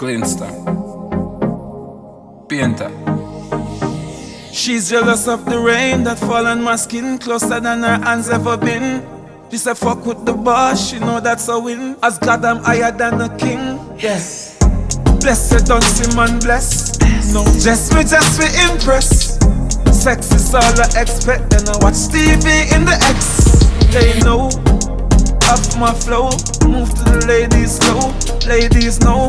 Glinster, Painter. She's jealous of the rain that fall on my skin, closer than her hands ever been. She said fuck with the boss, she know that's a win. As God I'm higher than a king. Yes. Blessed don't see man bless. No, just me impress. Sex is all I expect, then I watch TV in the X. They know, off my flow, move to the ladies slow. Ladies know,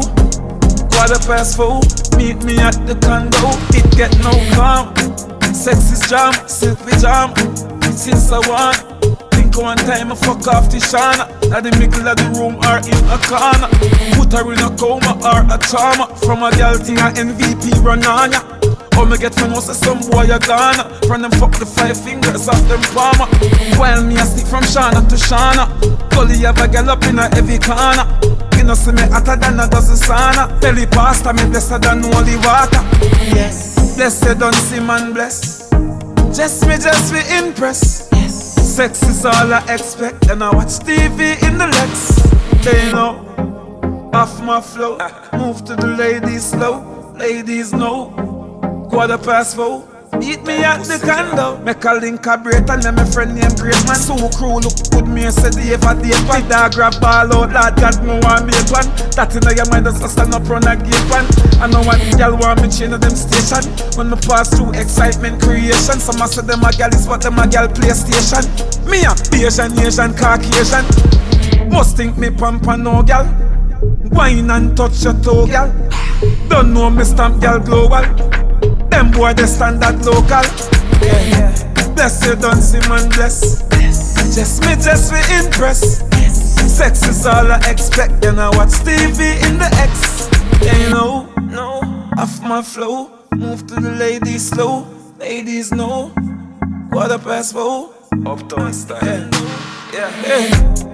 4:15, meet me at the condo. It get no calm, sex is jam, silky jam. Since I want, think one time I fuck off the shana. At the middle of the room or in a corner. Put her in a coma or a trauma. From a girl thing a MVP run on ya. Oh, me get from us some boy a Ghana. From them fuck the 5 fingers off them palmer. While me a stick from Shana to Shana. Gully have a girl up in a heavy corner. You know see me hotter than a dozen sauna. Belly pasta me blessed than holy water. Yes. Blessed don't see man bless. Just me impress. Yes. Sex is all I expect, and I watch TV in the Lex. They know, off my flow, move to the ladies slow. Ladies know, 4:15, meet me at the condo. Make a link a break and then my friend named Great Man. So crew look good, me and said the ever date one. Dog grab ball out, lad got me want make one. That in your mind just stand up run a gate one. I know one girl want me change them station. When me pass through excitement creation. Some a say them a girl is but them a girl PlayStation. Me a Asian, Caucasian. Must think me pamper no girl. Wine and touch your toe girl. Don't know me stamp girl global. Them boy they standard local. Yeah. Bless you don't see man bless. Just me impress. Sex is all I expect, then I watch TV in the X. Yeah, you know, no, off my flow, move to the ladies slow. Ladies know, 4:15, Uptown style. yeah. Hey.